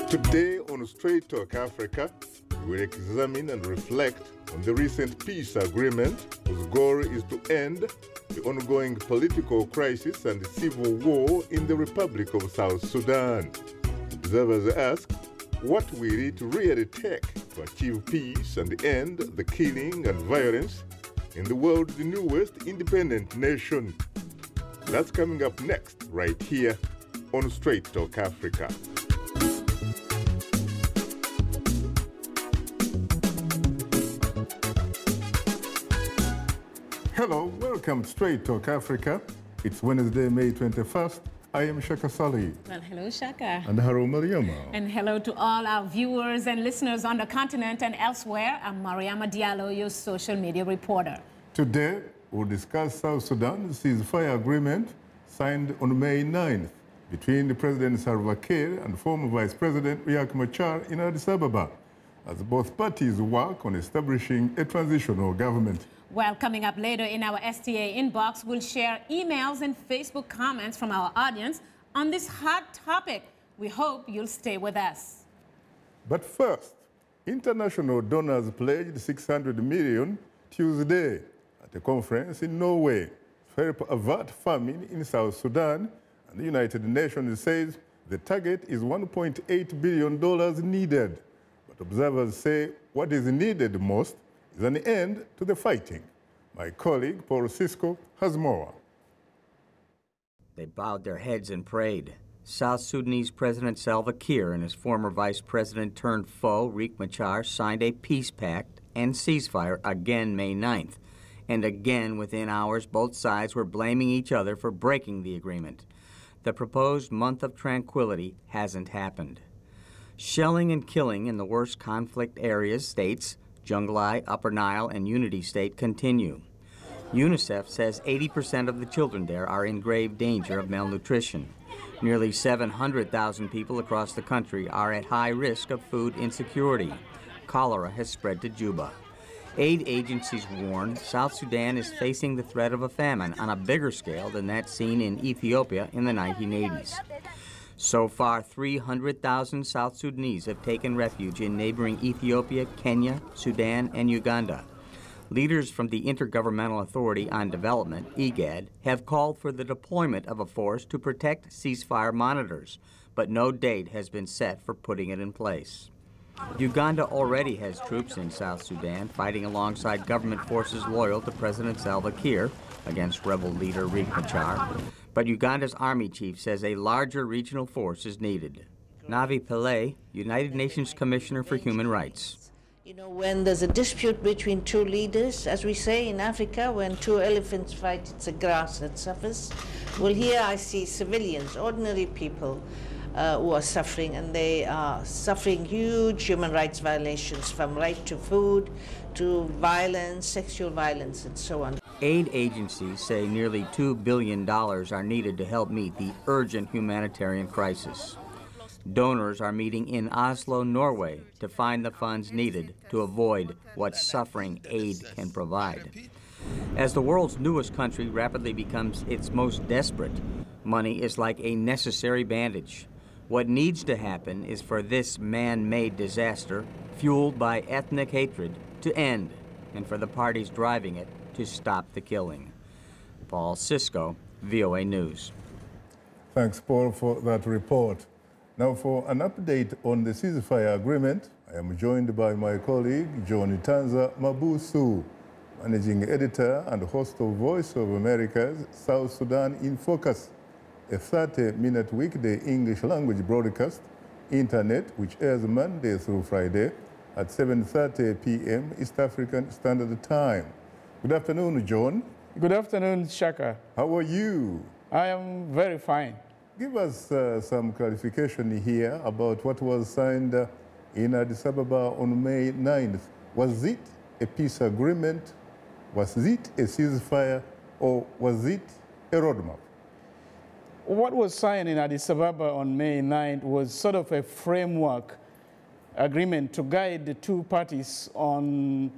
Today on Straight Talk Africa, we will examine and reflect on the recent peace agreement whose goal is to end the ongoing political crisis and civil war in the Republic of South Sudan. Observers ask, what will it really take to achieve peace and end the killing and violence in the world's newest independent nation? That's coming up next, right here on Straight Talk Africa. Hello, welcome to Straight Talk Africa. It's Wednesday, May 21st. I am Shaka Sali. Well, hello, Shaka. And hello, Mariama. And hello to all our viewers and listeners on the continent and elsewhere. I'm Mariama Diallo, your social media reporter. Today, we'll discuss South Sudan's ceasefire agreement signed on May 9th between the President Salva Kiir and former Vice President Riek Machar in Addis Ababa, as both parties work on establishing a transitional government. Well, coming up later in our STA inbox, we'll share emails and Facebook comments from our audience on this hot topic. We hope you'll stay with us. But first, international donors pledged $600 million Tuesday at a conference in Norway to help avert famine in South Sudan, and the United Nations says the target is $1.8 billion needed. But observers say what is needed most is an end to the fighting. My colleague, Paul Cisco, has more. They bowed their heads and prayed. South Sudanese President Salva Kiir and his former vice president turned foe, Riek Machar, signed a peace pact and ceasefire again May 9th. And again, within hours, both sides were blaming each other for breaking the agreement. The proposed month of tranquility hasn't happened. Shelling and killing in the worst conflict areas, states, Jonglei, Upper Nile, and Unity State continue. UNICEF says 80% of the children there are in grave danger of malnutrition. Nearly 700,000 people across the country are at high risk of food insecurity. Cholera has spread to Juba. Aid agencies warn South Sudan is facing the threat of a famine on a bigger scale than that seen in Ethiopia in the 1980s. So far, 300,000 South Sudanese have taken refuge in neighboring Ethiopia, Kenya, Sudan, and Uganda. Leaders from the Intergovernmental Authority on Development, IGAD, have called for the deployment of a force to protect ceasefire monitors, but no date has been set for putting it in place. Uganda already has troops in South Sudan fighting alongside government forces loyal to President Salva Kiir against rebel leader Riek Machar. But Uganda's army chief says a larger regional force is needed. Navi Pillay, United Nations Commissioner for Human Rights. You know, when there's a dispute between two leaders, as we say in Africa, when two elephants fight, it's the grass that suffers. Well, here I see civilians, ordinary people, who are suffering, and they are suffering huge human rights violations, from right to food to violence, sexual violence, and so on. Aid agencies say nearly $2 billion are needed to help meet the urgent humanitarian crisis. Donors are meeting in Oslo, Norway, to find the funds needed to avoid what suffering aid can provide. As the world's newest country rapidly becomes its most desperate, money is like a necessary bandage. What needs to happen is for this man-made disaster, fueled by ethnic hatred, to end, and for the parties driving it to stop the killing. Paul Cisco, VOA News. Thanks, Paul, for that report. Now, for an update on the ceasefire agreement, I am joined by my colleague, John Tanza Mabusu, managing editor and host of Voice of America's South Sudan in Focus, a 30-minute weekday English language broadcast, internet, which airs Monday through Friday at 7:30 p.m. East African Standard Time. Good afternoon, John. Good afternoon, Shaka. How are you? I am very fine. Give us some clarification here about what was signed in Addis Ababa on May 9th. Was it a peace agreement? Was it a ceasefire? Or was it a roadmap? What was signed in Addis Ababa on May 9th was sort of a framework agreement to guide the two parties on,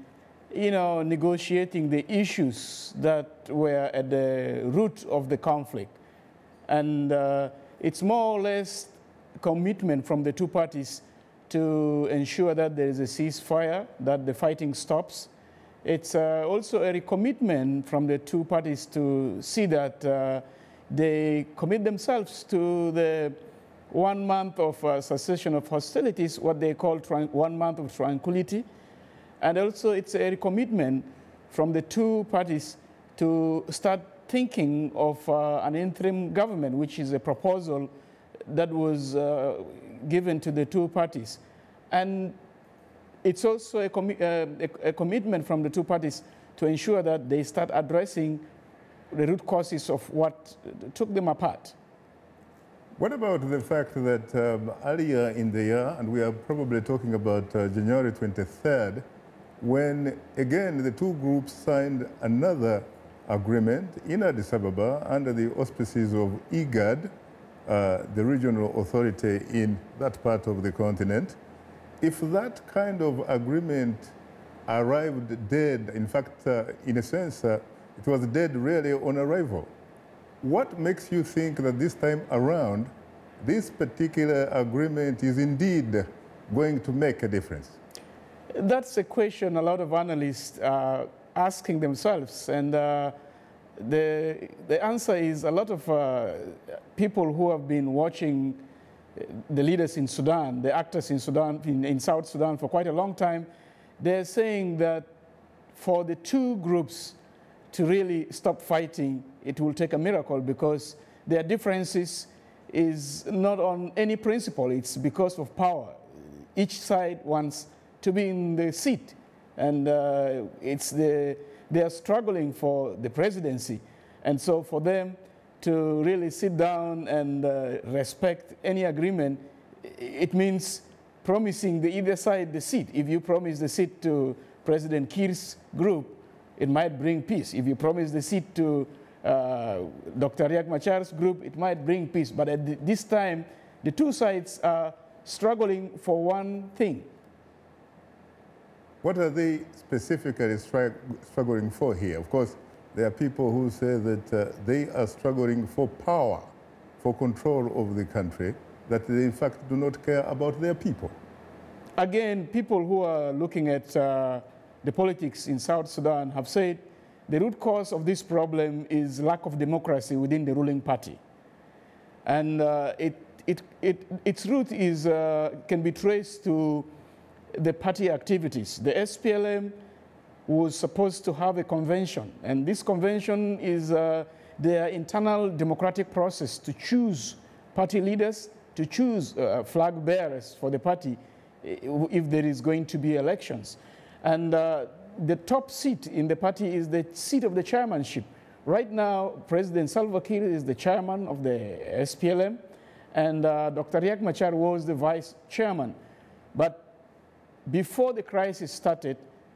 negotiating the issues that were at the root of the conflict. And it's more or less commitment from the two parties to ensure that there is a ceasefire, that the fighting stops. It's also a recommitment from the two parties to see that they commit themselves to the 1 month of cessation of hostilities, what they call 1 month of tranquility. And also it's a recommitment from the two parties to start thinking of an interim government, which is a proposal that was given to the two parties. And it's also a commitment from the two parties to ensure that they start addressing the root causes of what took them apart. What about the fact that earlier in the year, and we are probably talking about January 23rd, when again the two groups signed another agreement in Addis Ababa under the auspices of IGAD, the regional authority in that part of the continent. If that kind of agreement arrived dead, in fact, in a sense, it was dead really on arrival, what makes you think that this time around, this particular agreement is indeed going to make a difference? That's a question a lot of analysts are asking themselves. And the answer is a lot of people who have been watching the leaders in Sudan, the actors in Sudan, in South Sudan for quite a long time, they're saying that for the two groups to really stop fighting, it will take a miracle, because their differences is not on any principle. It's because of power. Each side wants to be in the seat, and they are struggling for the presidency. And so for them to really sit down and respect any agreement, it means promising the either side the seat. If you promise the seat to President Kiir's group, it might bring peace. If you promise the seat to Dr. Riek Machar's group, it might bring peace. But at this time, the two sides are struggling for one thing. What are they specifically struggling for here? Of course, there are people who say that they are struggling for power, for control of the country, that they in fact do not care about their people. Again, people who are looking at the politics in South Sudan have said the root cause of this problem is lack of democracy within the ruling party. And its root is, can be traced to the party activities. The SPLM was supposed to have a convention, and this convention is their internal democratic process to choose party leaders, to choose flag bearers for the party if there is going to be elections. And the top seat in the party is the seat of the chairmanship. Right now, President Salva Kiir is the chairman of the SPLM, and Dr. Riek Machar was the vice chairman. But before the crisis started,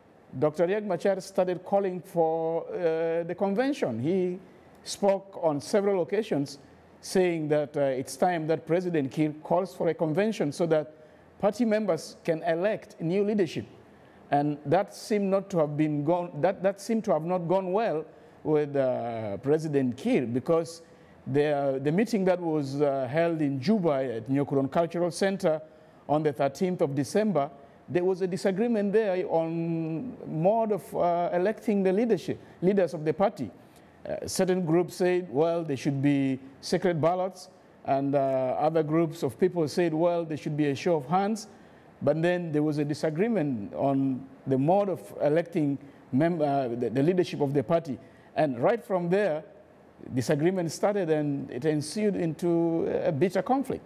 Dr. Riek Machar started calling for the convention. He spoke on several occasions saying that it's time that President Kiir calls for a convention so that party members can elect new leadership. And that seemed not to have been that seemed to have not gone well with President Kiir, because the meeting that was held in Juba at Nyokuron Cultural Center on the 13th of December, there was a disagreement there on mode of electing the leaders of the party. Certain groups said, well, there should be secret ballots, and other groups of people said, well, there should be a show of hands. But then there was a disagreement on the mode of electing the leadership of the party. And right from there, disagreement started, and it ensued into a bitter conflict.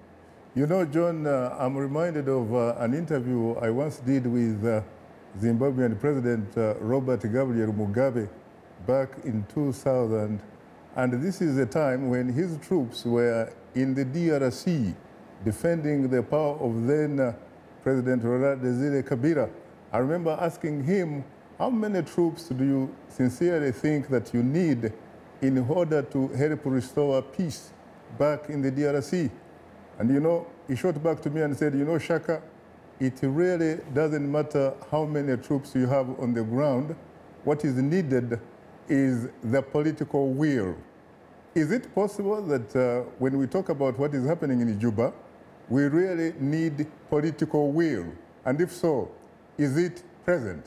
You know, John, I'm reminded of an interview I once did with Zimbabwean President Robert Gabriel Mugabe back in 2000. And this is a time when his troops were in the DRC defending the power of then President Laurent Desire Kabila. I remember asking him, how many troops do you sincerely think that you need in order to help restore peace back in the DRC? And you know, he shot back to me and said, you know, Shaka, it really doesn't matter how many troops you have on the ground. What is needed is the political will. Is it possible that when we talk about what is happening in Juba, we really need political will? And if so, is it present?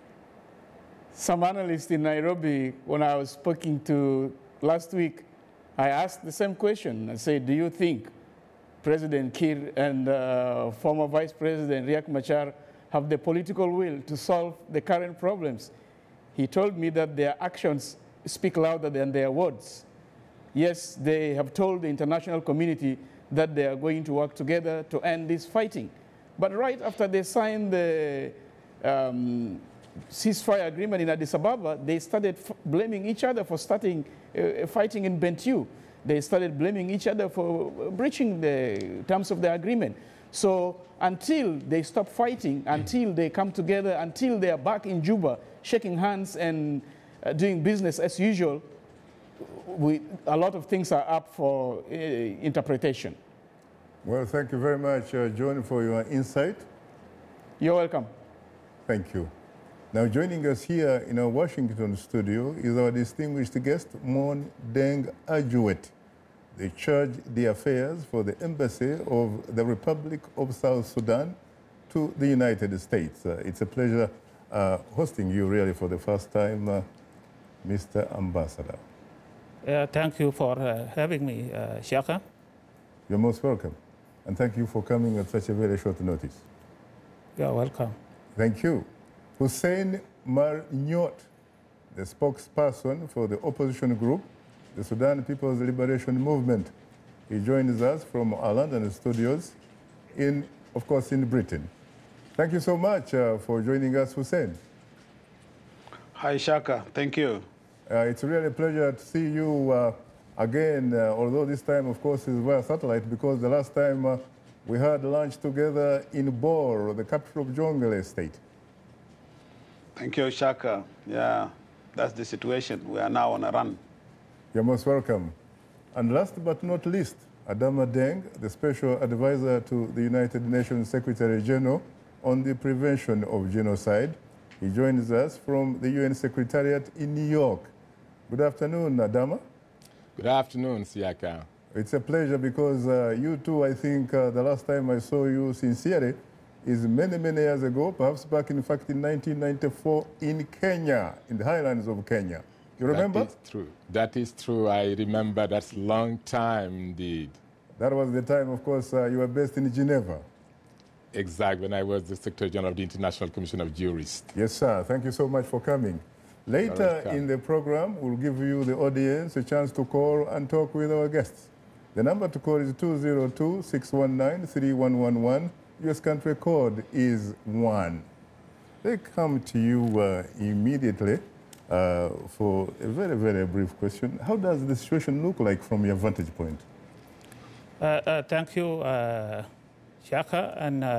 Some analysts in Nairobi, when I was speaking to last week, I asked the same question. I said, do you think President Kiir and former Vice President Riek Machar have the political will to solve the current problems? He told me that their actions speak louder than their words. Yes, they have told the international community that they are going to work together to end this fighting. But right after they signed the ceasefire agreement in Addis Ababa, they started blaming each other for starting fighting in Bentiu. They started blaming each other for breaching the terms of the agreement. So until they stop fighting, until they come together, until they are back in Juba, shaking hands and doing business as usual, a lot of things are up for interpretation. Well, thank you very much, John, for your insight. You're welcome. Thank you. Now, joining us here in our Washington studio is our distinguished guest, Mon Deng Ajuet. They charge the affairs for the Embassy of the Republic of South Sudan to the United States. It's a pleasure hosting you really for the first time, Mr. Ambassador. Thank you for having me, Shaka. You're most welcome. And thank you for coming at such a very short notice. You're welcome. Thank you. Hussein Marnyot, the spokesperson for the opposition group, the Sudan People's Liberation Movement. He joins us from our London studios, of course, in Britain. Thank you so much for joining us, Hussein. Hi, Shaka. Thank you. It's really a pleasure to see you again, although this time, of course, is via satellite, because the last time we had lunch together in Bor, the capital of Jonglei State. Thank you, Shaka. Yeah, that's the situation. We are now on a run. You're most welcome. And last but not least, Adama Deng, the Special Advisor to the United Nations Secretary General on the Prevention of Genocide. He joins us from the UN Secretariat in New York. Good afternoon, Adama. Good afternoon, Siaka. It's a pleasure because you too, I think the last time I saw you sincerely is many, many years ago, perhaps back in fact in 1994 in Kenya, in the highlands of Kenya. You remember? That is true. That is true. I remember. That's a long time indeed. That was the time, of course, you were based in Geneva. Exactly, when I was the Secretary General of the International Commission of Jurists. Yes, sir. Thank you so much for coming. Later in the program, we'll give you, the audience, a chance to call and talk with our guests. The number to call is 202-619-3111. US country code is 1. They come to you immediately for a very, very brief question. How does the situation look like from your vantage point? Thank you, Shaka.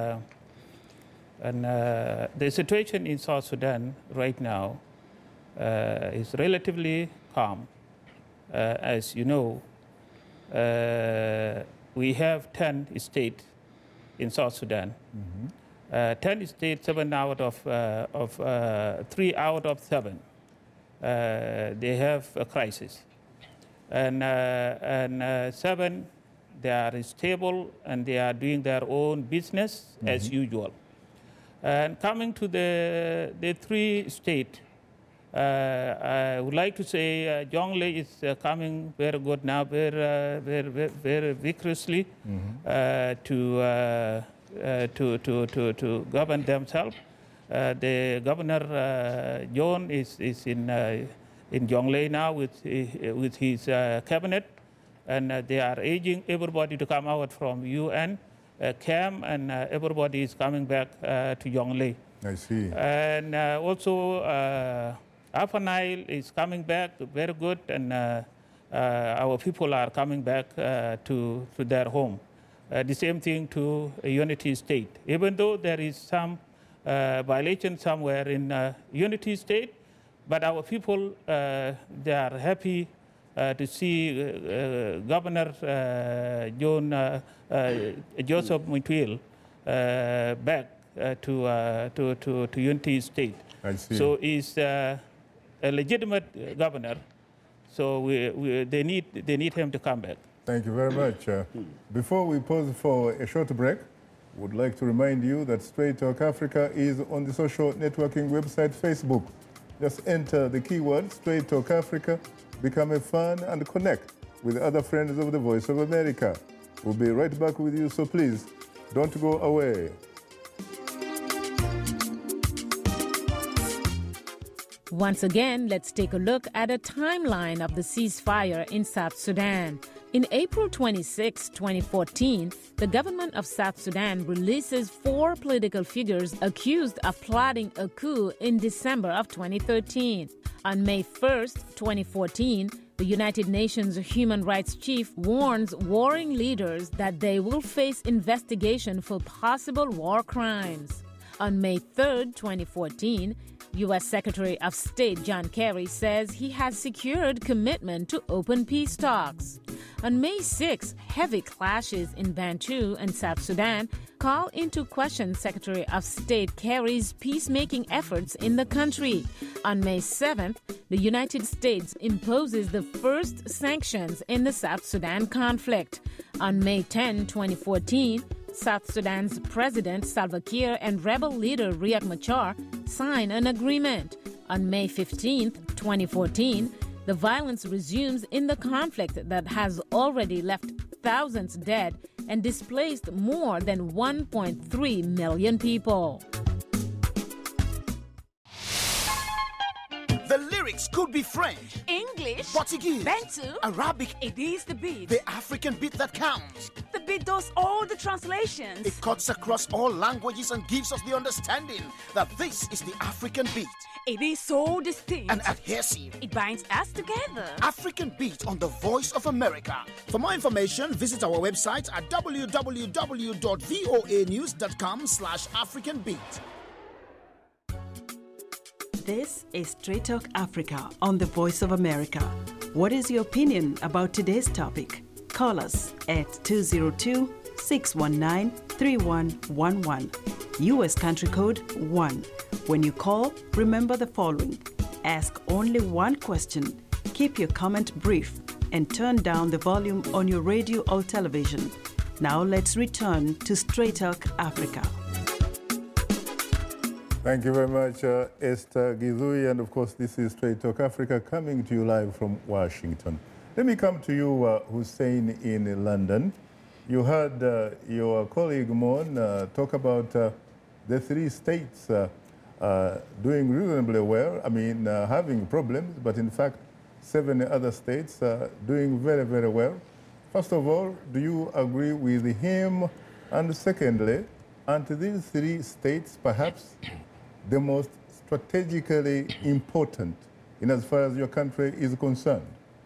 And the situation in South Sudan right now is relatively calm. As you know, we have 10 states in South Sudan. 10 states, 3 out of 7. They have a crisis. And 7, they are stable and they are doing their own business as usual. And coming to the 3 states, I would like to say Jonglei is coming very good now, very vigorously to govern themselves. The governor John is in Jonglei now with his cabinet, and they are urging everybody to come out from UN camp, and everybody is coming back to Jonglei. I see. And also Upper Nile is coming back very good, and our people are coming back to their home. The same thing to Unity State. Even though there is some violation somewhere in Unity State, but our people, they are happy to see Governor Joseph Mutuil back to Unity State. I see. So he's a legitimate governor. So they need him to come back. Thank you very much. Before we pause for a short break, would like to remind you that Straight Talk Africa is on the social networking website Facebook. Just enter the keyword Straight Talk Africa, become a fan, and connect with other friends of the Voice of America. We'll be right back with you, so please don't go away. Once again, let's take a look at a timeline of the ceasefire in South Sudan. In April 26, 2014, the government of South Sudan releases 4 political figures accused of plotting a coup in December of 2013. On May 1, 2014, the United Nations Human Rights Chief warns warring leaders that they will face investigation for possible war crimes. On May 3, 2014, U.S. Secretary of State John Kerry says he has secured commitment to open peace talks. On May 6, heavy clashes in Bantu and South Sudan call into question Secretary of State Kerry's peacemaking efforts in the country. On May 7th, the United States imposes the first sanctions in the South Sudan conflict. On May 10, 2014, South Sudan's President Salva Kiir and rebel leader Riek Machar sign an agreement. On May 15, 2014, the violence resumes in the conflict that has already left thousands dead and displaced more than 1.3 million people. The lyrics could be French, English, Portuguese, Bantu, Arabic. It is the beat. The African beat that counts. The beat does all the translations. It cuts across all languages and gives us the understanding that this is the African beat. It is so distinct and adhesive. It binds us together. African Beat on the Voice of America. For more information, visit our website at www.voanews.com/AfricanBeat. This is Straight Talk Africa on the Voice of America. What is your opinion about today's topic? Call us at 202-619-3111. U.S. country code 1. When you call, remember the following. Ask only one question, keep your comment brief, and turn down the volume on your radio or television. Now let's return to Straight Talk Africa. Thank you very much, Esther Gizui. And of course, this is Straight Talk Africa coming to you live from Washington. Let me come to you, Hussein, in London. You heard your colleague, Mon, talk about the 3 states doing reasonably well. I mean, having problems, but in fact, 7 other states doing very, very well. First of all, do you agree with him? And secondly, aren't these 3 states perhaps the most strategically important in as far as your country is concerned?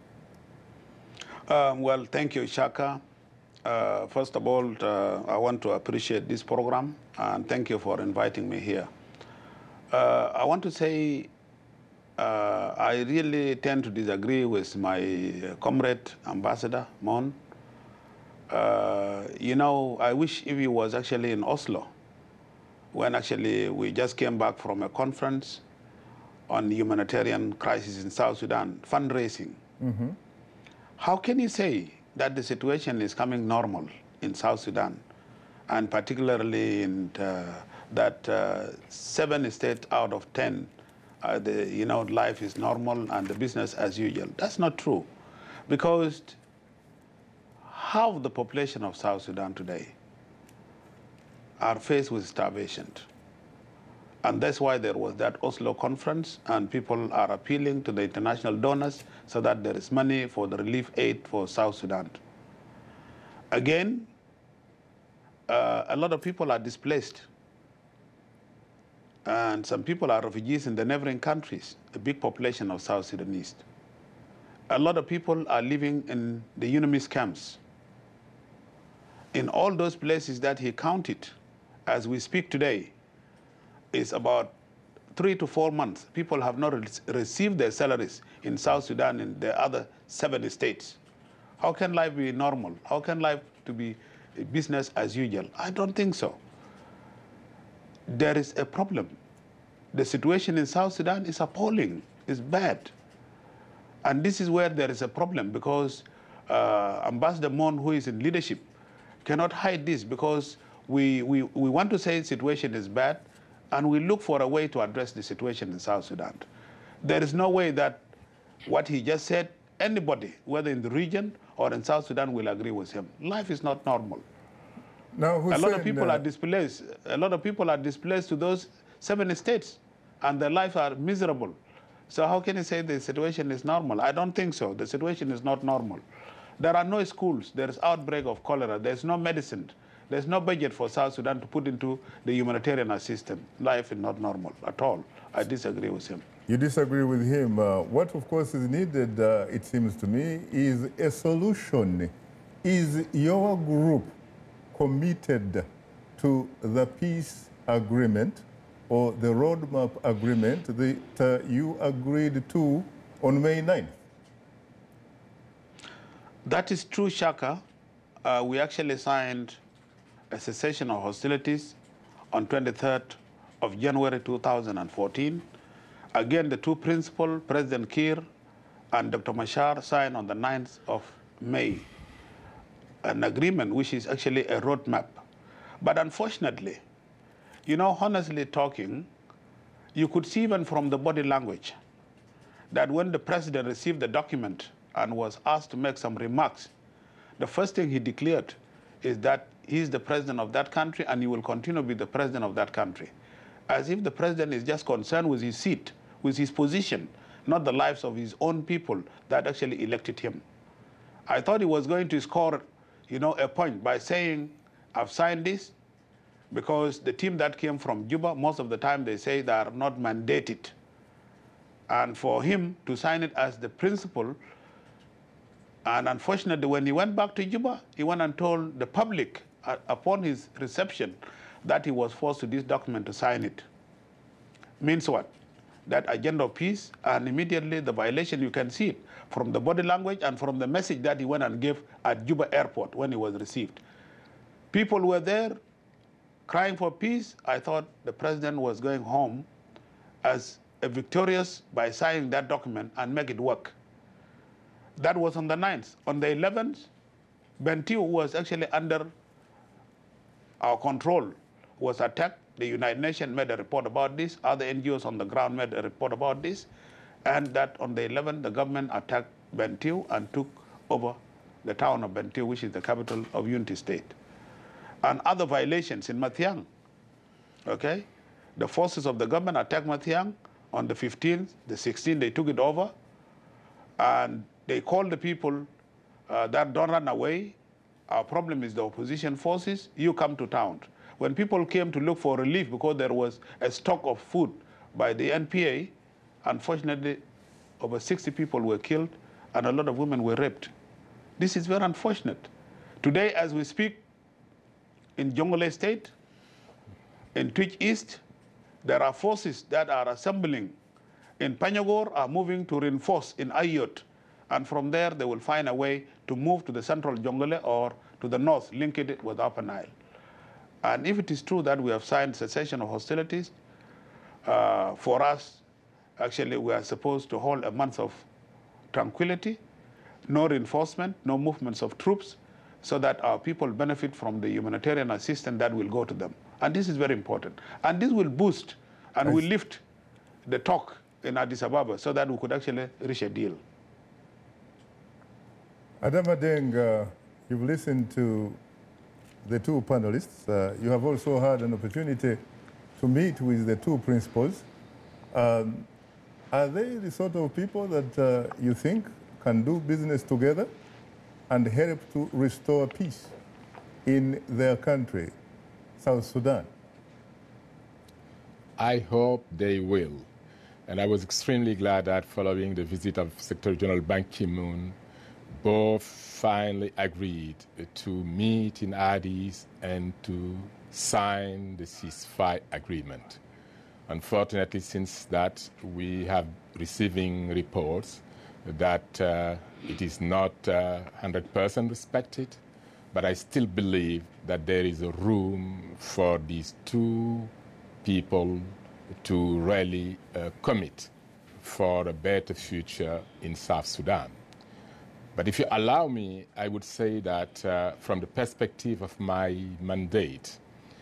Well, thank you, Shaka. First of all, I want to appreciate this program, and thank you for inviting me here. I want to say I really tend to disagree with my comrade, Ambassador Mon. You know, I wish if he was actually in Oslo, when actually we just came back from a conference on the humanitarian crisis in South Sudan, fundraising. Mm-hmm. How can you say that the situation is coming normal in South Sudan, and particularly in that 7 states out of 10, life is normal and the business as usual? That's not true, because half the population of South Sudan today are faced with starvation. And that's why there was that Oslo conference, and people are appealing to the international donors so that there is money for the relief aid for South Sudan. Again, a lot of people are displaced, and some people are refugees in the neighboring countries, a big population of South Sudanese. A lot of people are living in the UNMISS camps. In all those places that he counted, as we speak today, is about 3 to 4 months. People have not received their salaries in South Sudan and the other 7 states. How can life be normal? How can life to be business as usual? I don't think so. There is a problem. The situation in South Sudan is appalling, it's bad. And this is where there is a problem, because Ambassador Mon, who is in leadership, cannot hide this, because we want to say the situation is bad, and we look for a way to address the situation in South Sudan. There is no way that what he just said, anybody, whether in the region or in South Sudan, will agree with him. Life is not normal. Now, Hussein, a lot of people are displaced. A lot of people are displaced to those 7 states, and their lives are miserable. So how can you say the situation is normal? I don't think so. The situation is not normal. There are no schools. There is outbreak of cholera. There's no medicine. There's no budget for South Sudan to put into the humanitarian assistance. Life is not normal at all. I disagree with him. You disagree with him. What, of course, is needed, it seems to me, is a solution. Is your group committed to the peace agreement or the roadmap agreement that you agreed to on May 9th? That is true, Shaka. We actually signed a cessation of hostilities on 23rd of January 2014. Again, the two principals, President Kiir and Dr. Machar, signed on the 9th of May an agreement which is actually a roadmap. But unfortunately, you know, honestly talking, you could see even from the body language that when the president received the document and was asked to make some remarks, the first thing he declared is that he's the president of that country and he will continue to be the president of that country. As if the president is just concerned with his seat, with his position, not the lives of his own people that actually elected him. I thought he was going to score, you know, a point by saying, I've signed this, because the team that came from Juba, most of the time they say they are not mandated. And for him to sign it as the principal, and unfortunately when he went back to Juba, he went and told the public upon his reception that he was forced to this document to sign it. Means what? That agenda of peace, and immediately the violation, you can see it from the body language and from the message that he went and gave at Juba airport when he was received. People were there crying for peace. I thought the president was going home as a victorious by signing that document and make it work. That was on the 9th. On the 11th, Bentiu was actually under our control, was attacked. The United Nations made a report about this. Other NGOs on the ground made a report about this. And that on the 11th, the government attacked Bentiu and took over the town of Bentiu, which is the capital of Unity State. And other violations in Mathiang, okay? The forces of the government attacked Mathiang on the 15th, the 16th, they took it over. And they called the people that don't run away. Our problem is the opposition forces. You come to town. When people came to look for relief because there was a stock of food by the NPA, unfortunately, over 60 people were killed and a lot of women were raped. This is very unfortunate. Today, as we speak, in Jonglei State, in Twitch East, there are forces that are assembling. In Panyagor are moving to reinforce in Ayot. And from there, they will find a way to move to the central Jonglei or to the north, link it with Upper Nile. And if it is true that we have signed cessation of hostilities, for us, actually, we are supposed to hold a month of tranquility, no reinforcement, no movements of troops, so that our people benefit from the humanitarian assistance that will go to them. And this is very important. And this will boost and will lift the talk in Addis Ababa so that we could actually reach a deal. Adama Deng, you've listened to the two panelists. You have also had an opportunity to meet with the two principals. Are they the sort of people that you think can do business together and help to restore peace in their country, South Sudan? I hope they will. And I was extremely glad that following the visit of Secretary General Ban Ki-moon, both finally agreed to meet in Addis and to sign the ceasefire agreement. Unfortunately, since that, we have receiving reports that it is not 100% respected, but I still believe that there is a room for these two people to really commit for a better future in South Sudan. But if you allow me, I would say that from the perspective of my mandate,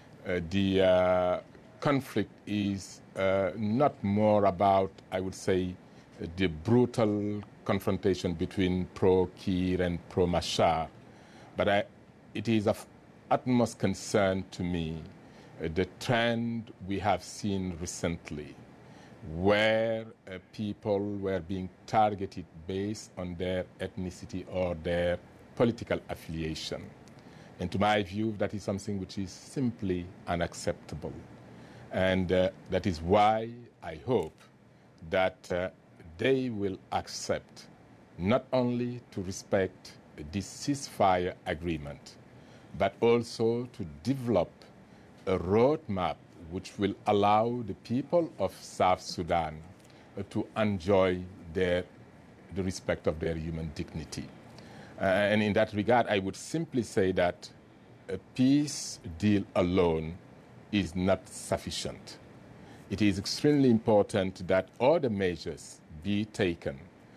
the conflict is not more about, I would say, the brutal confrontation between pro-Kiir and pro-Machar, but it is of utmost concern to me the trend we have seen recently, where people were being targeted based on their ethnicity or their political affiliation. And to my view, that is something which is simply unacceptable. And that is why I hope that they will accept not only to respect this ceasefire agreement, but also to develop a roadmap which will allow the people of South Sudan to enjoy the respect of their human dignity. And in that regard, I would simply say that a peace deal alone is not sufficient. It is extremely important that all the measures be taken.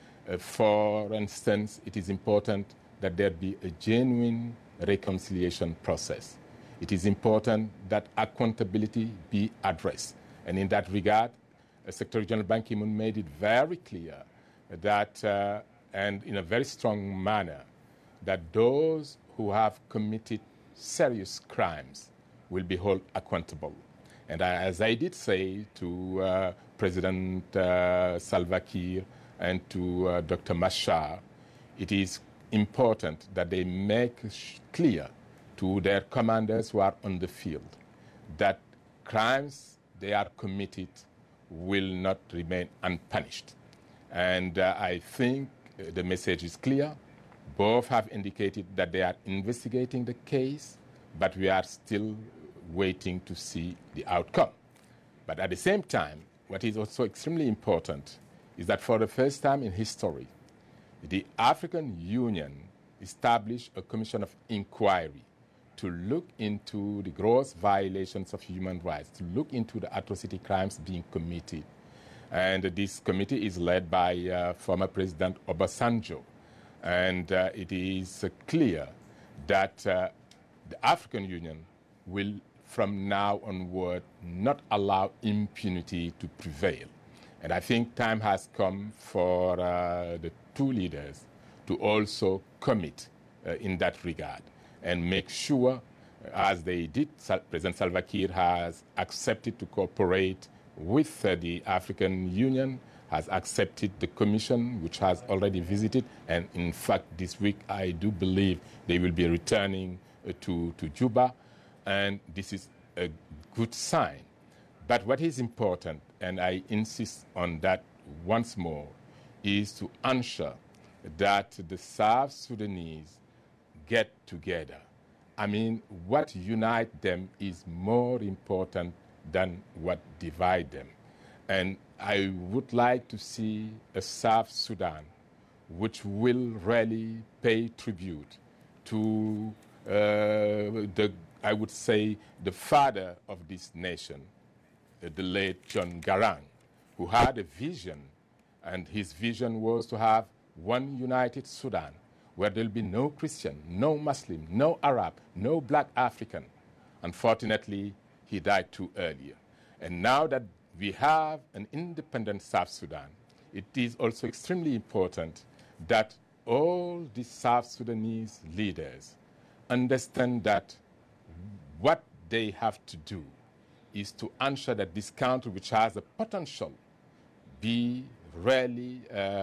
For instance, it is important that there be a genuine reconciliation process. It is important that accountability be addressed. And in that regard, Secretary General Ban Ki-moon made it very clear that, and in a very strong manner, that those who have committed serious crimes will be held accountable. And as I did say to President Salva Kiir and to Dr. Machar, it is important that they make clear to their commanders who are on the field that crimes they are committed will not remain unpunished. And I think the message is clear. Both have indicated that they are investigating the case, but we are still waiting to see the outcome. But at the same time, what is also extremely important is that for the first time in history, the African Union established a commission of inquiry to look into the gross violations of human rights, to look into the atrocity crimes being committed. And this committee is led by former President Obasanjo. And it is clear that the African Union will, from now onward, not allow impunity to prevail. And I think time has come for the two leaders to also commit in that regard and make sure, as they did, President Salva Kiir has accepted to cooperate with the African Union, has accepted the commission, which has already visited. And in fact, this week, I do believe they will be returning to Juba. And this is a good sign. But what is important, and I insist on that once more, is to ensure that the South Sudanese get together. I mean, what unites them is more important than what divides them. And I would like to see a South Sudan which will really pay tribute to I would say, the father of this nation, the late John Garang, who had a vision, and his vision was to have one united Sudan, where there'll be no Christian, no Muslim, no Arab, no black African. Unfortunately, he died too early. And now that we have an independent South Sudan, it is also extremely important that all the South Sudanese leaders understand that what they have to do is to ensure that this country, which has a potential, be really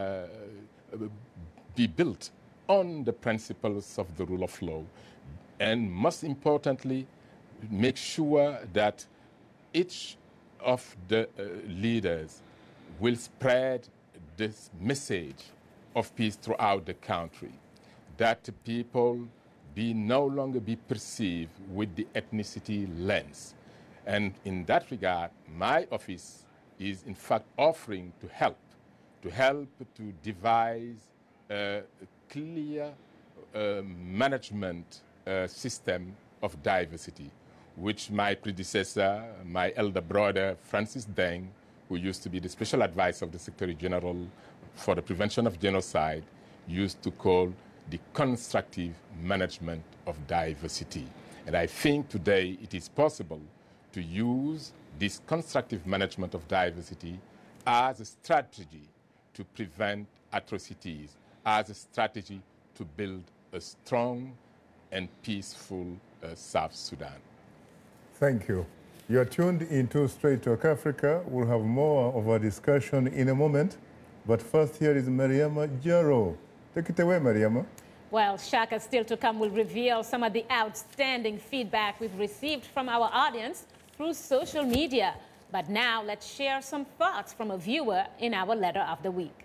be built on the principles of the rule of law, and most importantly, make sure that each of the leaders will spread this message of peace throughout the country, that people no longer be perceived with the ethnicity lens. And in that regard, my office is in fact offering to help to devise a clear management system of diversity, which my predecessor, my elder brother, Francis Deng, who used to be the special advisor of the Secretary General for the Prevention of Genocide, used to call the constructive management of diversity. And I think today it is possible to use this constructive management of diversity as a strategy to prevent atrocities, as a strategy to build a strong and peaceful South Sudan. Thank you. You're tuned into Straight Talk Africa. We'll have more of our discussion in a moment. But first, here is Mariama Jaro. Take it away, Mariama. Well, Shaka, still to come, will reveal some of the outstanding feedback we've received from our audience through social media. But now, let's share some thoughts from a viewer in our Letter of the Week.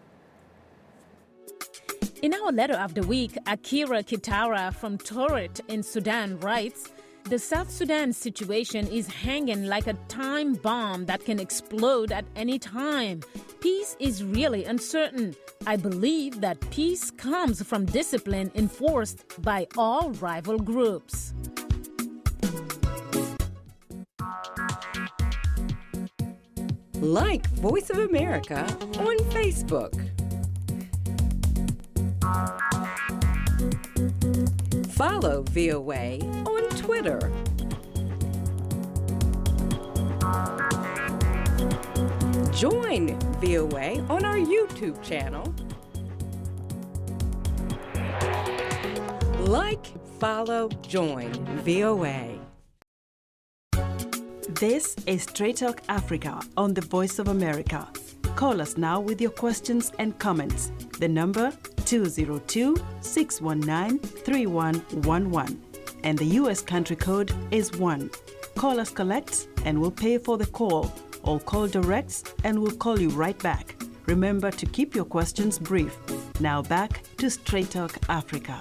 In our Letter of the Week, Akira Kitara from Torit in Sudan writes, "The South Sudan situation is hanging like a time bomb that can explode at any time. Peace is really uncertain. I believe that peace comes from discipline enforced by all rival groups." Like Voice of America on Facebook. Follow VOA on Twitter. Join VOA on our YouTube channel. Like, follow, join VOA. This is Straight Talk Africa on the Voice of America. Call us now with your questions and comments. The number 202-619-3111. And the U.S. country code is 1. Call us collect and we'll pay for the call. Or call directs and we'll call you right back. Remember to keep your questions brief. Now back to Straight Talk Africa.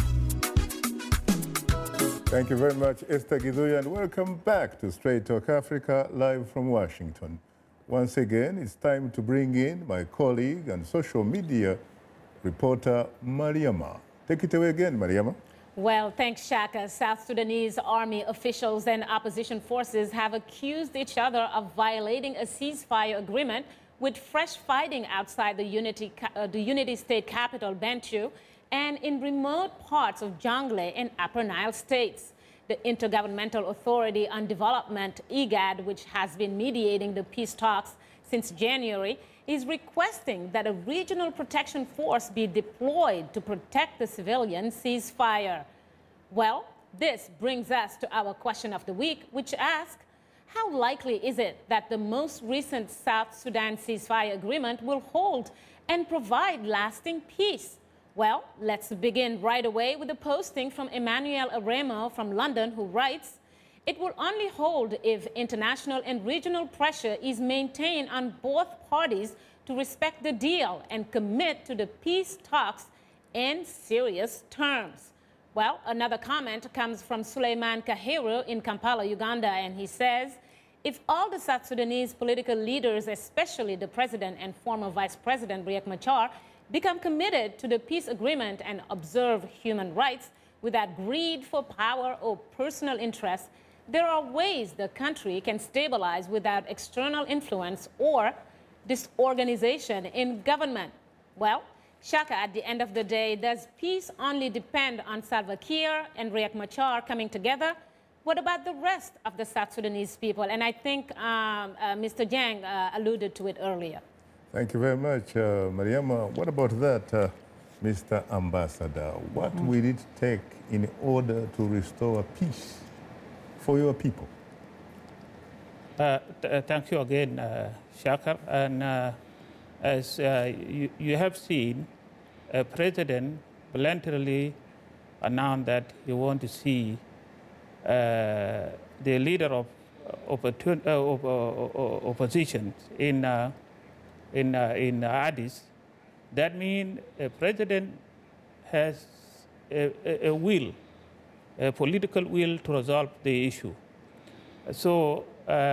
Thank you very much, Esther Giduya, and welcome back to Straight Talk Africa, live from Washington. Once again, it's time to bring in my colleague and social media reporter, Mariama. Take it away again, Mariama. Well, thanks, Shaka. South Sudanese army officials and opposition forces have accused each other of violating a ceasefire agreement, with fresh fighting outside the Unity State capital, Bentiu, and in remote parts of Jonglei and Upper Nile states. The Intergovernmental Authority on Development, IGAD, which has been mediating the peace talks since January, is requesting that a regional protection force be deployed to protect the civilian ceasefire. Well, this brings us to our question of the week, which asks, how likely is it that the most recent South Sudan ceasefire agreement will hold and provide lasting peace? Well, let's begin right away with a posting from Emmanuel Aremo from London, who writes, "It will only hold if international and regional pressure is maintained on both parties to respect the deal and commit to the peace talks in serious terms." Well, another comment comes from Suleiman Kahiru in Kampala, Uganda, and he says, "If all the South Sudanese political leaders, especially the president and former vice president Riek Machar, become committed to the peace agreement and observe human rights without greed for power or personal interest, there are ways the country can stabilize without external influence or disorganization in government." Well, Shaka, at the end of the day, does peace only depend on Salva Kiir and Riek Machar coming together? What about the rest of the South Sudanese people? And I think Mr. Jang alluded to it earlier. Thank you very much, Mariama. What about that, Mr. Ambassador? What will it take in order to restore peace for your people? Thank you again, Shakar. And as you have seen, a president voluntarily announced that he wants to see the leader of opposition in Addis. That means a president has a will, a political will to resolve the issue. So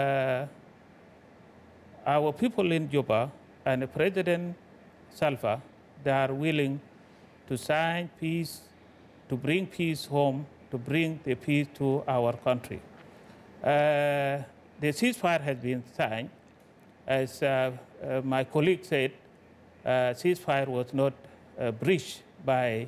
our people in Juba and President Salva, they are willing to sign peace, to bring peace home, to bring the peace to our country. The ceasefire has been signed. As my colleague said, ceasefire was not breached by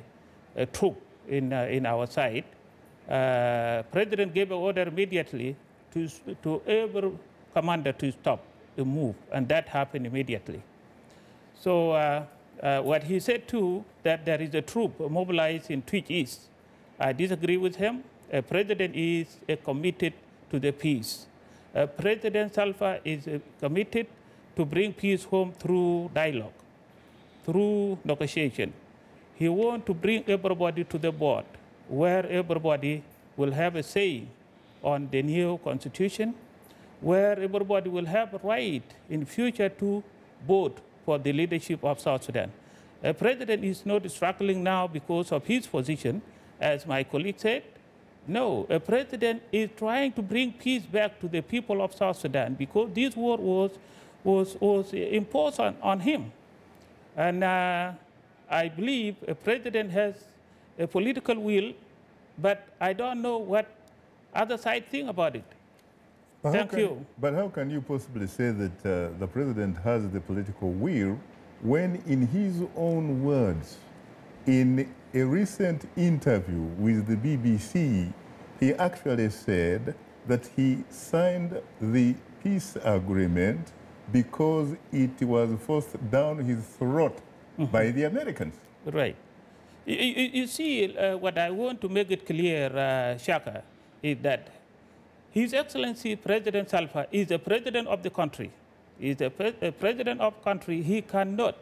troop in our side. President gave an order immediately to every commander to stop the move, and that happened immediately. So what he said too, that there is a troop mobilized in Twitch East, I disagree with him. President is committed to the peace. President Salva is committed to bring peace home through dialogue, through negotiation. He wants to bring everybody to the board, where everybody will have a say on the new constitution, where everybody will have a right in future to vote for the leadership of South Sudan. The president is not struggling now because of his position, as my colleague said. No, a president is trying to bring peace back to the people of South Sudan because this war was imposed on him. And I believe a president has a political will, but I don't know what other side think about it. Thank you. But how can you possibly say that the president has the political will when, in his own words, in a recent interview with the BBC, he actually said that he signed the peace agreement because it was forced down his throat by the Americans? Right. You see, what I want to make it clear, Shaka, is that His Excellency President Salva is the president of the country. He is the president of the country. He cannot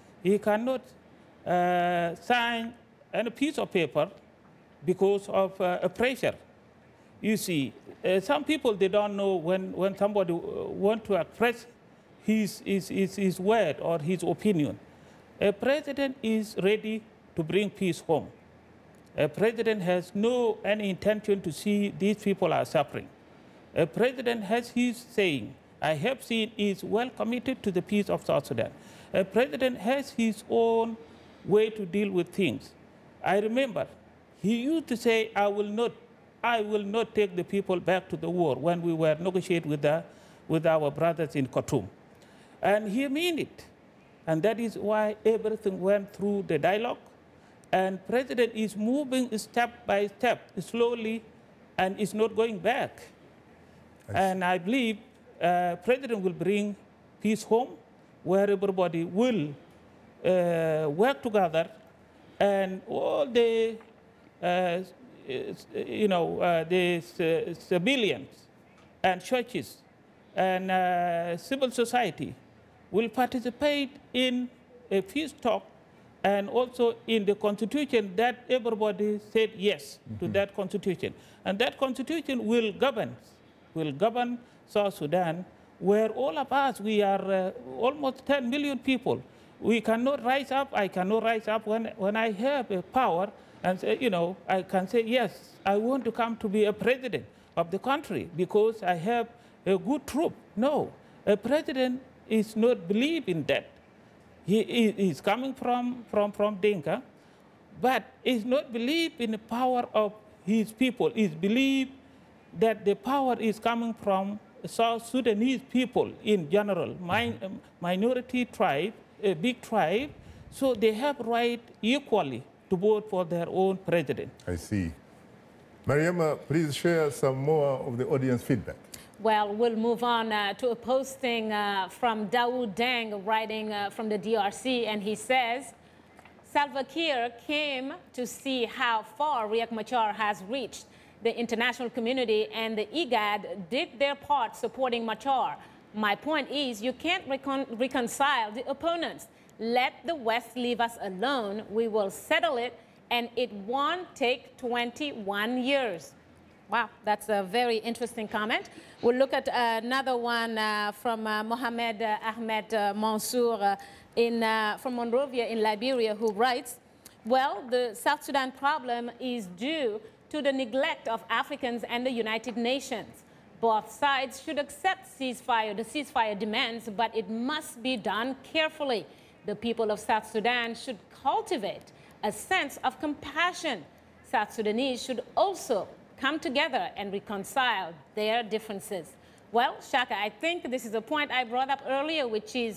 sign a piece of paper because of pressure. You see, some people, they don't know when somebody wants to express his word or his opinion. A president is ready to bring peace home. A president has any intention to see these people are suffering. A president has his saying, I have seen, is well committed to the peace of South Sudan. A president has his own way to deal with things. I remember he used to say, I will not take the people back to the war when we were negotiating with our brothers in Khartoum. And he meant it. And that is why everything went through the dialogue. And president is moving step by step, slowly, and is not going back. And I believe president will bring peace home, where everybody will work together, and all the civilians and churches and civil society will participate in a peace talk, and also in the constitution that everybody said yes to that constitution. And that constitution will govern South Sudan, where all of us, we are almost 10 million people. We cannot rise up. I cannot rise up when I have a power and say, I can say, yes, I want to come to be a president of the country because I have a good troop. No, a president is not believe in that. He is coming from Dinka, but is not believe in the power of his people. Is believe that the power is coming from South Sudanese people in general, minority tribe, a big tribe, so they have right equally to vote for their own president. I see. Mariama, please share some more of the audience feedback. Well, we'll move on to a posting from Dawood Deng, writing from the DRC, and he says, Salva Kiir came to see how far Riek Machar has reached. The international community and the IGAD did their part supporting Machar. My point is, you can't reconcile the opponents. Let the West leave us alone. We will settle it, and it won't take 21 years. Wow, that's a very interesting comment. We'll look at another one from Mohamed Ahmed Mansour from Monrovia in Liberia, who writes, well, the South Sudan problem is due to the neglect of Africans and the United Nations. Both sides should accept the ceasefire demands, but it must be done carefully. The people of South Sudan should cultivate a sense of compassion. South Sudanese should also come together and reconcile their differences. Well, Shaka, I think this is a point I brought up earlier, which is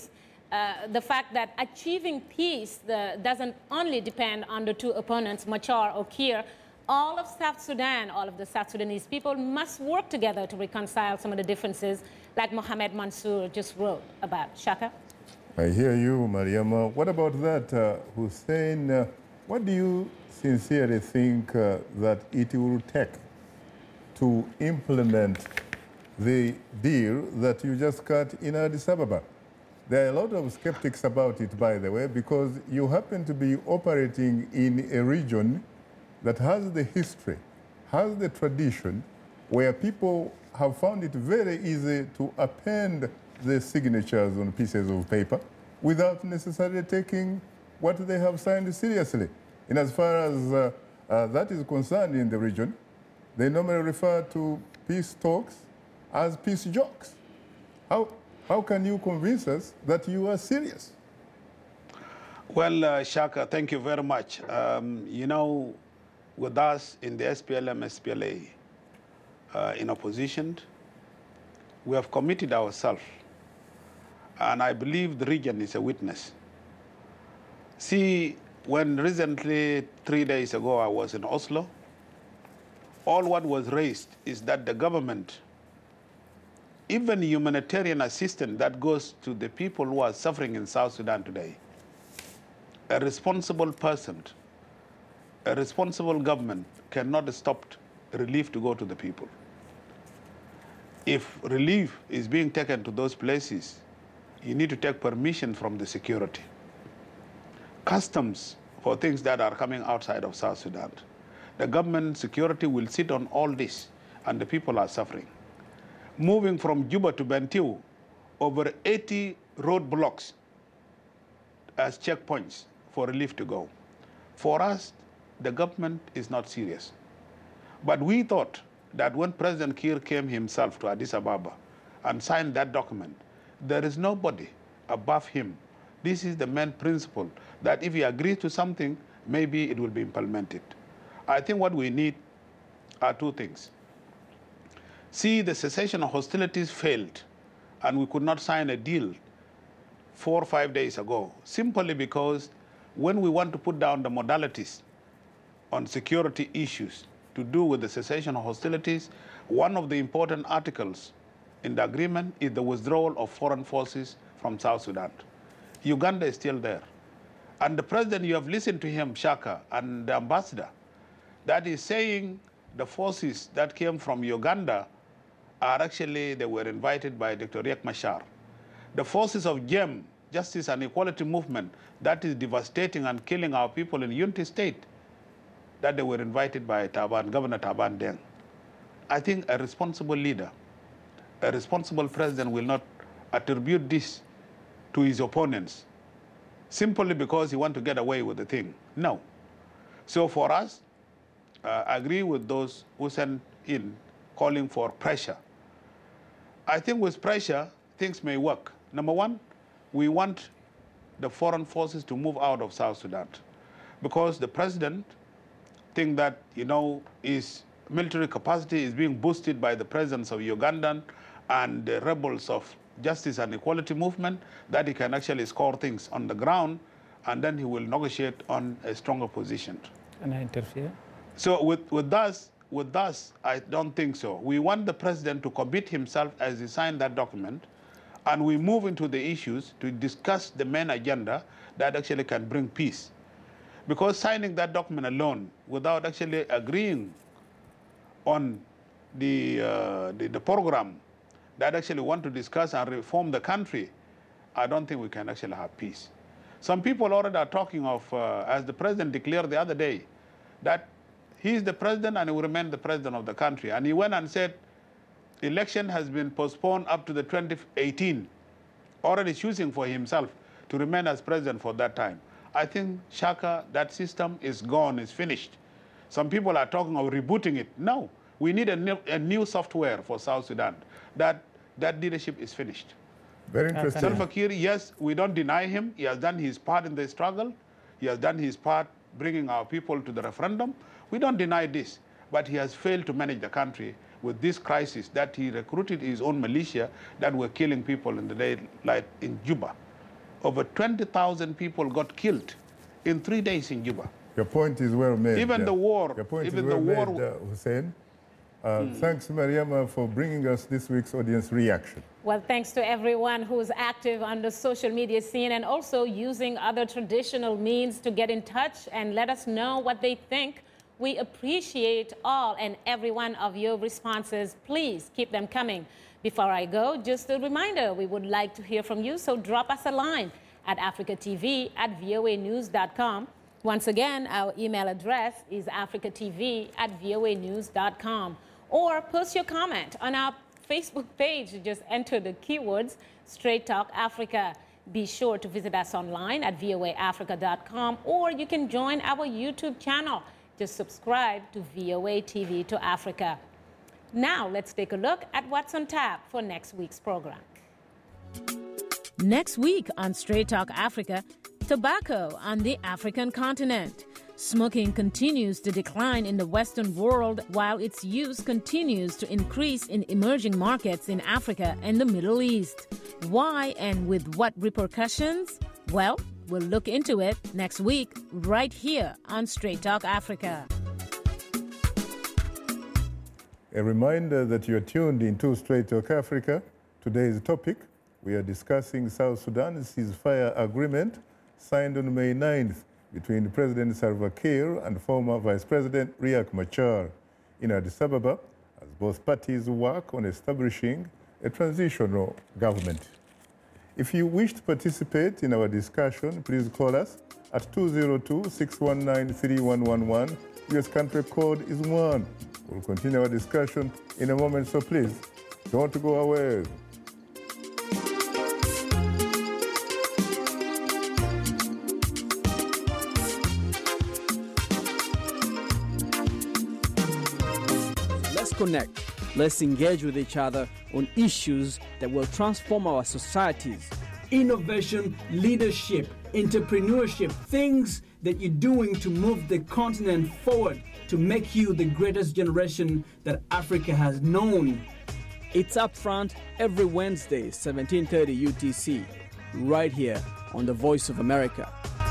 the fact that achieving peace doesn't only depend on the two opponents, Machar or Kiir. All of South Sudan, all of the South Sudanese people must work together to reconcile some of the differences, like Mohamed Mansour just wrote about. Shaka? I hear you, Mariama. What about that, Hussein? What do you sincerely think that it will take to implement the deal that you just cut in Addis Ababa? There are a lot of skeptics about it, by the way, because you happen to be operating in a region that has the history, has the tradition, where people have found it very easy to append the signatures on pieces of paper without necessarily taking what they have signed seriously. And as far as that is concerned in the region, they normally refer to peace talks as peace jokes. How can you convince us that you are serious? Well, Shaka, thank you very much. You know, with us in the SPLM, SPLA, in opposition, we have committed ourselves. And I believe the region is a witness. See, when recently, 3 days ago, I was in Oslo, all what was raised is that the government, even humanitarian assistance that goes to the people who are suffering in South Sudan today, a responsible person, a responsible government cannot stop relief to go to the people. If relief is being taken to those places, you need to take permission from the security. Customs for things that are coming outside of South Sudan. The government security will sit on all this, and the people are suffering. Moving from Juba to Bentiu, over 80 roadblocks as checkpoints for relief to go. For us, the government is not serious. But we thought that when President Kiir came himself to Addis Ababa and signed that document, there is nobody above him. This is the main principle, that if he agrees to something, maybe it will be implemented. I think what we need are two things. See, the cessation of hostilities failed, and we could not sign a deal 4 or 5 days ago, simply because when we want to put down the modalities on security issues to do with the cessation of hostilities, one of the important articles in the agreement is the withdrawal of foreign forces from South Sudan. Uganda is still there. And the president, you have listened to him, Shaka, and the ambassador, that is saying the forces that came from Uganda are actually, they were invited by Dr. Riek Machar. The forces of JEM, Justice and Equality Movement, that is devastating and killing our people in Unity State, that they were invited by Governor Taban Deng. I think a responsible leader, a responsible president will not attribute this to his opponents simply because he wants to get away with the thing. No. So for us, I agree with those who sent in calling for pressure. I think with pressure, things may work. Number one, we want the foreign forces to move out of South Sudan because the president thinks that, you know, his military capacity is being boosted by the presence of Ugandan and the rebels of Justice and Equality Movement, that he can actually score things on the ground, and then he will negotiate on a stronger position. Can I interfere? So with us, I don't think so. We want the president to commit himself as he signed that document, and we move into the issues to discuss the main agenda that actually can bring peace. Because signing that document alone, without actually agreeing on the program that actually want to discuss and reform the country, I don't think we can actually have peace. Some people already are talking of, as the president declared the other day, that he is the president and he will remain the president of the country. And he went and said, election has been postponed up to the 2018, already choosing for himself to remain as president for that time. I think, Shaka, that system is gone, is finished. Some people are talking of rebooting it. No, we need a new software for South Sudan. That leadership is finished. Very interesting. Salva Kiir, yes, we don't deny him. He has done his part in the struggle. He has done his part bringing our people to the referendum. We don't deny this. But he has failed to manage the country with this crisis, that he recruited his own militia that were killing people in the daylight in Juba. over 20,000 people got killed in 3 days in Juba. Your point is well made. Even the war. Your point even is well the war. made, Hussein. Thanks, Mariama, for bringing us this week's audience reaction. Well, thanks to everyone who's active on the social media scene and also using other traditional means to get in touch and let us know what they think. We appreciate all and every one of your responses. Please keep them coming. Before I go, just a reminder, we would like to hear from you, so drop us a line at africatv@voanews.com. Once again, our email address is africatv@voanews.com. Or post your comment on our Facebook page. Just enter the keywords Straight Talk Africa. Be sure to visit us online at voaafrica.com, or you can join our YouTube channel. Just subscribe to VOA TV to Africa. Now let's take a look at what's on tap for next week's program. Next week on Straight Talk Africa, tobacco on the African continent. Smoking continues to decline in the Western world while its use continues to increase in emerging markets in Africa and the Middle East. Why and with what repercussions? Well, we'll look into it next week right here on Straight Talk Africa. A reminder that you're tuned into Straight Talk Africa. Today's topic, we are discussing South Sudan's ceasefire agreement signed on May 9th between President Salva Kiir and former Vice President Riek Machar in Addis Ababa, as both parties work on establishing a transitional government. If you wish to participate in our discussion, please call us at 202-619-3111. US country code is 1. We'll continue our discussion in a moment, so please don't go away. Connect. Let's engage with each other on issues that will transform our societies. Innovation, leadership, entrepreneurship, things that you're doing to move the continent forward to make you the greatest generation that Africa has known. It's Upfront every Wednesday, 17:30 UTC, right here on The Voice of America.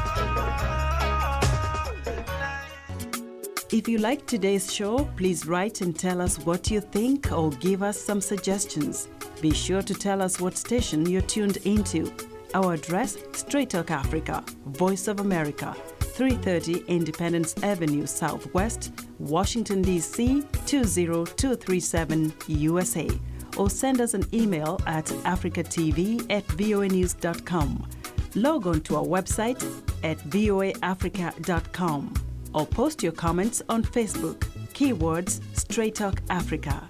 If you like today's show, please write and tell us what you think or give us some suggestions. Be sure to tell us what station you're tuned into. Our address, Straight Talk Africa, Voice of America, 330 Independence Avenue Southwest, Washington, D.C. 20237 USA. Or send us an email at africatv@voanews.com. Log on to our website at voaafrica.com. Or post your comments on Facebook. Keywords Straight Talk Africa.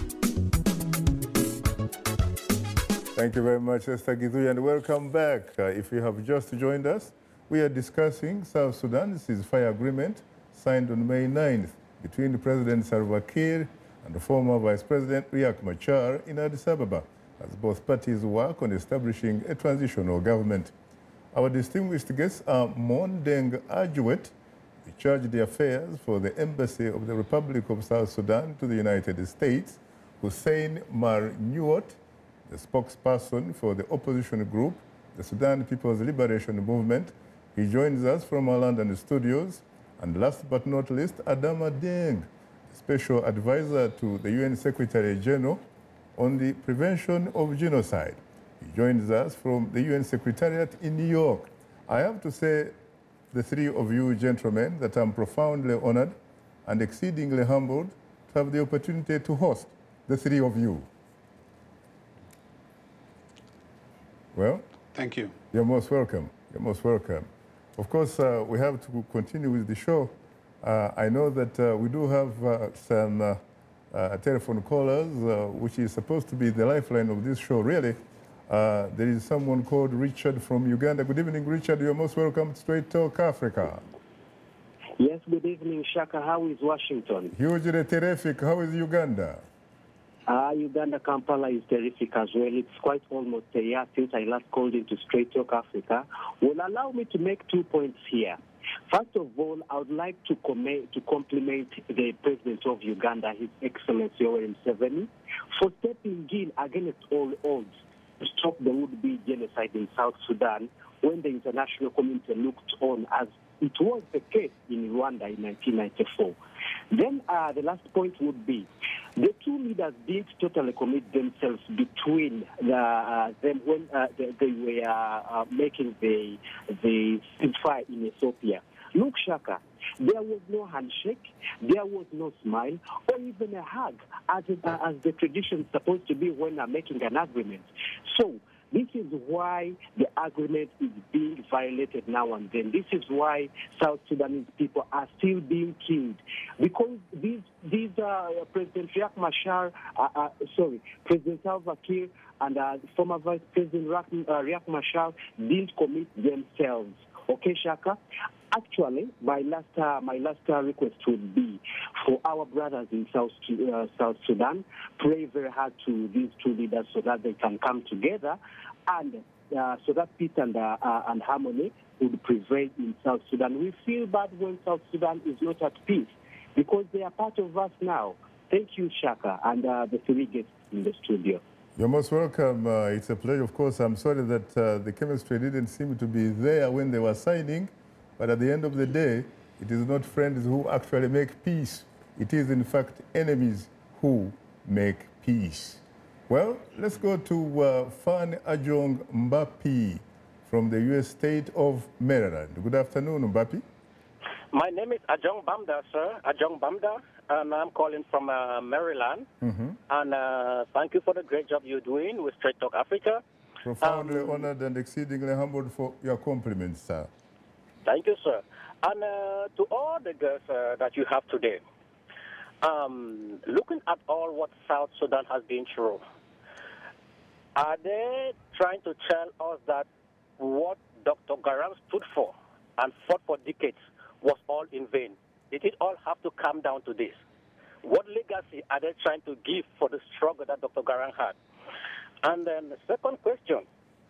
Thank you very much, Esther Githui, and welcome back. If you have just joined us, we are discussing South Sudan's ceasefire agreement signed on May 9th between President Salva Kiir and the former Vice President Riek Machar in Addis Ababa, as both parties work on establishing a transitional government. Our distinguished guests are Mondeng Ajuet, who charged the affairs for the Embassy of the Republic of South Sudan to the United States, Hussein Mar-Nuot, the spokesperson for the opposition group, the Sudan People's Liberation Movement. He joins us from our London studios. And last but not least, Adama Dieng, Special Advisor to the UN Secretary General on the prevention of genocide. He joins us from the UN Secretariat in New York. I have to say, the three of you gentlemen, that I'm profoundly honored and exceedingly humbled to have the opportunity to host the three of you. Well, thank you. You're most welcome. You're most welcome. Of course, we have to continue with the show. I know that we do have some telephone callers, which is supposed to be the lifeline of this show, really. There is someone called Richard from Uganda. Good evening, Richard. You're most welcome to Straight Talk Africa. Yes, good evening, Shaka. How is Washington? Hugely terrific. How is Uganda? Uganda, Kampala is terrific as well. It's quite almost a year since I last called into Straight Talk Africa. Will allow me to make 2 points here. First of all, I would like to compliment the President of Uganda, His Excellency Yoweri Museveni, for stepping in against all odds to stop the would-be genocide in South Sudan, when the international community looked on, as it was the case in Rwanda in 1994. Then the last point would be the two leaders didn't totally commit themselves between them when they were making the ceasefire in Ethiopia. Look, Shaka, there was no handshake, there was no smile, or even a hug, as the tradition is supposed to be when making an agreement. So this is why the agreement is being violated now and then. This is why South Sudanese people are still being killed, because these President President Salva Kiir and former Vice President Riek Machar didn't commit themselves. Okay, Shaka? Actually, my last request would be for our brothers in South Sudan, pray very hard to these two leaders so that they can come together, and so that peace and harmony would prevail in South Sudan. We feel bad when South Sudan is not at peace, because they are part of us now. Thank you, Shaka, and the three guests in the studio. You're most welcome. It's a pleasure. Of course, I'm sorry that the chemistry didn't seem to be there when they were signing. But at the end of the day, it is not friends who actually make peace. It is, in fact, enemies who make peace. Well, let's go to Fan Ajong Mbapi from the U.S. state of Maryland. Good afternoon, Mbapi. My name is Ajong Bamda, sir. Ajong Bamda, and I'm calling from Maryland. Mm-hmm. And thank you for the great job you're doing with Straight Talk Africa. Profoundly honored and exceedingly humbled for your compliments, sir. Thank you, sir. And to all the girls that you have today, looking at all what South Sudan has been through, are they trying to tell us that what Dr. Garang stood for and fought for decades was all in vain? Did it all have to come down to this? What legacy are they trying to give for the struggle that Dr. Garang had? And then the second question,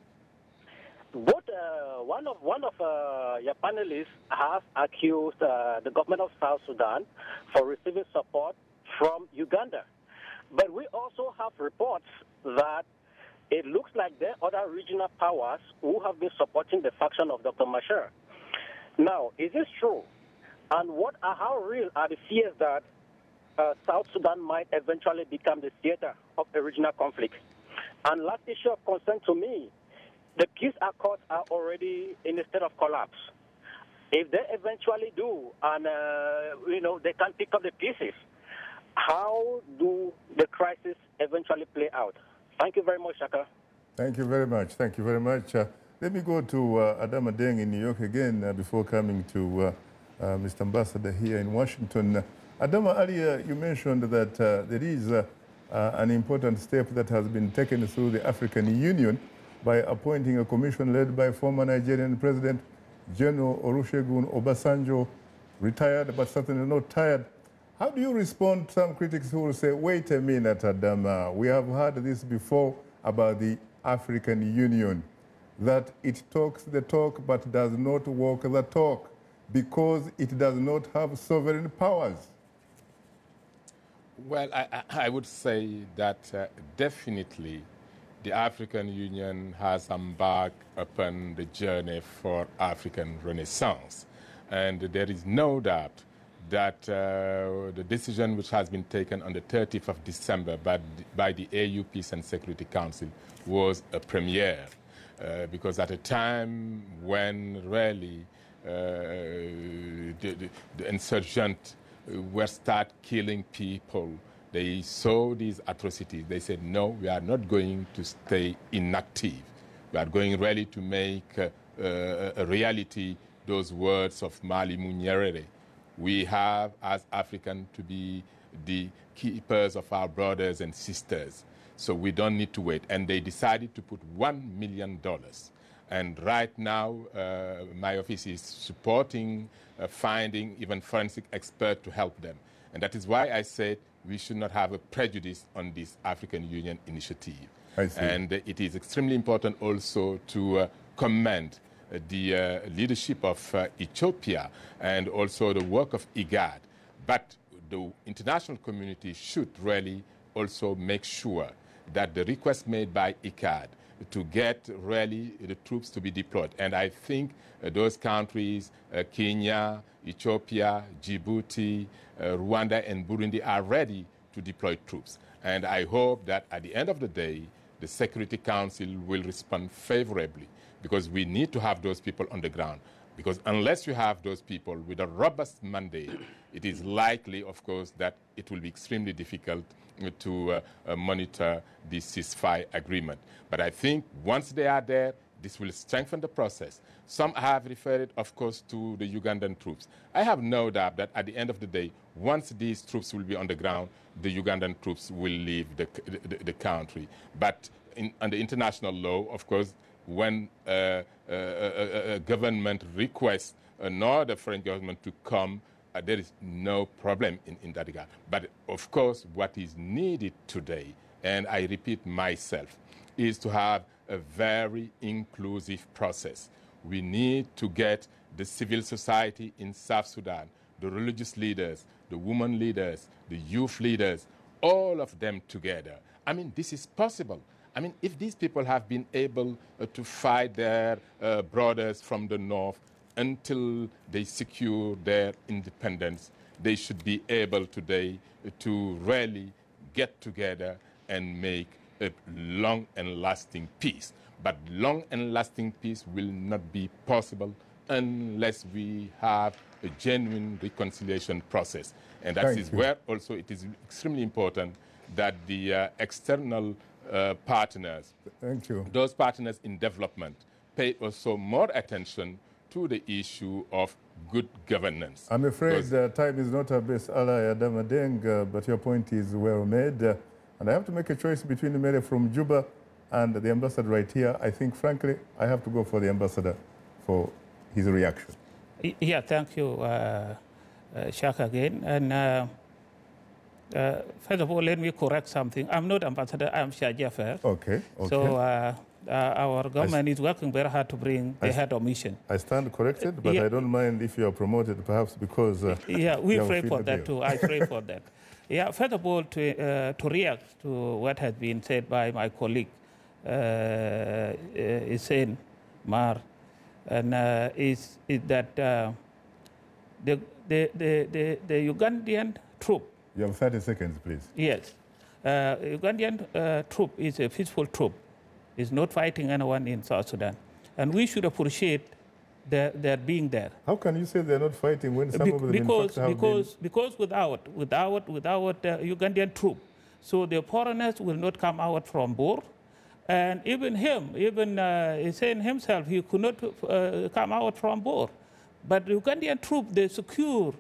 both one of your panelists has accused the government of South Sudan for receiving support from Uganda. But we also have reports that it looks like there are other regional powers who have been supporting the faction of Dr. Machar. Now, is this true? And how real are the fears that South Sudan might eventually become the theater of a regional conflict? And last issue of concern to me, the peace accords are already in a state of collapse. If they eventually do, and they can pick up the pieces, how do the crisis eventually play out? Thank you very much, Shaka. Thank you very much. Thank you very much. Let me go to Adama Deng in New York again before coming to Mr. Ambassador here in Washington. Adama, earlier you mentioned that there is an important step that has been taken through the African Union by appointing a commission led by former Nigerian President General Olusegun Obasanjo, retired but certainly not tired. How do you respond to some critics who will say, wait a minute, Adama, we have heard this before about the African Union, that it talks the talk but does not walk the talk because it does not have sovereign powers? Well, I would say that definitely the African Union has embarked upon the journey for African Renaissance. And there is no doubt that the decision which has been taken on the 30th of December by the AU Peace and Security Council was a premiere. Because at a time when really the insurgents were start killing people, they saw these atrocities. They said, no, we are not going to stay inactive. We are going really to make a reality those words of Malimu Nyerere. We have, as Africans, to be the keepers of our brothers and sisters. So we don't need to wait. And they decided to put $1 million. And right now, my office is supporting, finding even forensic experts to help them. And that is why I said we should not have a prejudice on this African Union initiative. I see. And it is extremely important also to commend the leadership of Ethiopia and also the work of IGAD. But the international community should really also make sure that the request made by IGAD to get really the troops to be deployed. And I think those countries, Kenya, Ethiopia, Djibouti, Rwanda, and Burundi are ready to deploy troops. And I hope that at the end of the day, the Security Council will respond favorably, because we need to have those people on the ground. Because unless you have those people with a robust mandate, it is likely, of course, that it will be extremely difficult to monitor the ceasefire agreement. But I think once they are there, this will strengthen the process. Some have referred, of course, to the Ugandan troops. I have no doubt that at the end of the day, once these troops will be on the ground, the Ugandan troops will leave the country. But under international law, of course, when a government requests another foreign government to come, there is no problem in that regard. But of course, what is needed today, and I repeat myself, is to have a very inclusive process. We need to get the civil society in South Sudan, the religious leaders, the women leaders, the youth leaders, all of them together. I mean, this is possible. I mean, if these people have been able to fight their brothers from the north until they secure their independence, they should be able today to really get together and make a long and lasting peace. But long and lasting peace will not be possible unless we have a genuine reconciliation process. And that is where also it is extremely important that the external partners, those partners in development, pay also more attention to the issue of good governance. I'm afraid time is not our best ally, Adama Dieng, but your point is well made. And I have to make a choice between the mayor from Juba and the ambassador right here. I think, frankly, I have to go for the ambassador for his reaction. Yeah, thank you, Shaka, again. And first of all, let me correct something. I'm not ambassador, I'm Shah Jaffer. Okay. So our government is working very hard to bring the head of mission. I stand corrected, but I don't mind if you are promoted, perhaps because... yeah, we pray for that too. I pray for that. Yeah, first of all, to react to what has been said by my colleague, Hussein Mar, and is that the Ugandan troop. You have 30 seconds, please. Yes. Ugandan troop is a peaceful troop. It's not fighting anyone in South Sudan. And we should appreciate their being there. How can you say they're not fighting when some of them in fact have because without Ugandan troop, so the foreigners will not come out from Bor. And even Hussein himself, he could not come out from Bor. But the Ugandan troop, they secure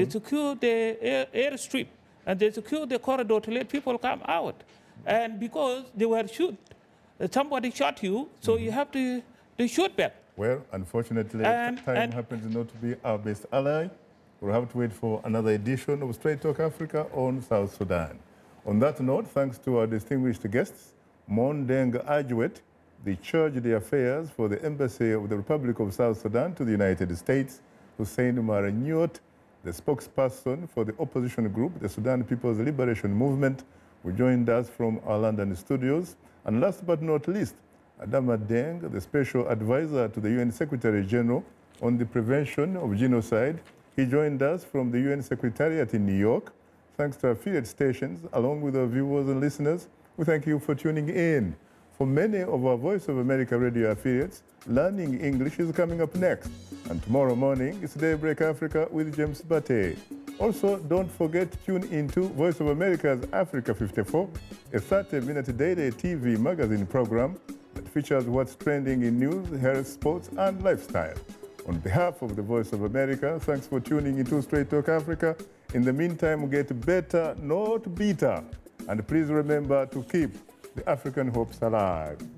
the airstrip, and they secure the corridor to let people come out. And because they were somebody shot you, so you have to shoot back. Well, unfortunately, time happens not to be our best ally. We'll have to wait for another edition of Straight Talk Africa on South Sudan. On that note, thanks to our distinguished guests, Mondeng Ajwet, the charge d'affaires for the Embassy of the Republic of South Sudan to the United States, Hussein Maranyot, the spokesperson for the opposition group, the Sudan People's Liberation Movement, who joined us from our London studios. And last but not least, Adama Dieng, the special advisor to the UN Secretary General on the prevention of genocide. He joined us from the UN Secretariat in New York. Thanks to affiliate stations, along with our viewers and listeners, we thank you for tuning in. For many of our Voice of America radio affiliates, Learning English is coming up next. And tomorrow morning, it's Daybreak Africa with James Bate. Also, don't forget to tune into Voice of America's Africa 54, a 30-minute daily TV magazine program that features what's trending in news, health, sports, and lifestyle. On behalf of the Voice of America, thanks for tuning into Straight Talk Africa. In the meantime, get better, not bitter. And please remember to keep the African hopes alive.